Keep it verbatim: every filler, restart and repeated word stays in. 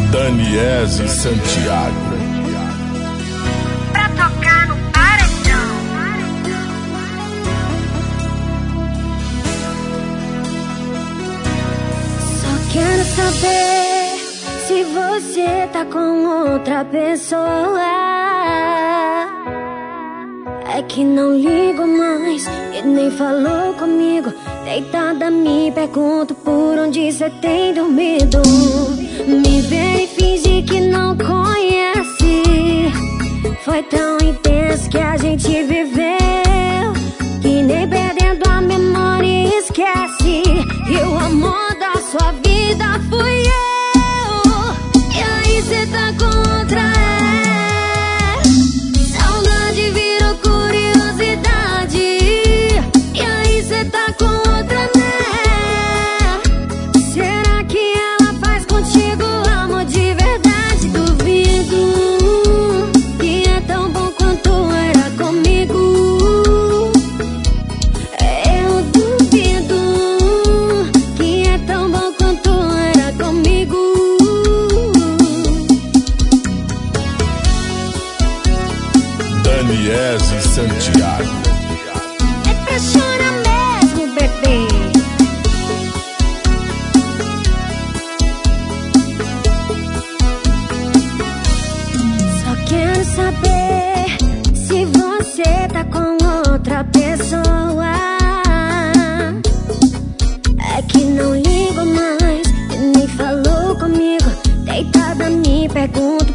Daniese Santiago. Pra tocar no paredão. Só quero saber se você tá com outra pessoa. É que não ligo mais e nem falou comigo. Deitada me pergunto por onde cê tem dormido. Me vê e finge que não conhece. Foi tão intenso que a gente viveu, que nem perdendo a memória esquece. E o amor da sua vida fui eu. E aí cê tá com outra, é. Saudade virou curiosidade. E aí cê tá com outra, né? Será que ela faz contigo amor de verdade? Duvido que é tão bom quanto era comigo. Eu duvido que é tão bom quanto era comigo. Daniese Santiago. É pra chorar mesmo, bebê. Só quero saber se você tá com outra pessoa. É que não ligo mais e nem falou comigo. Deitada me pergunto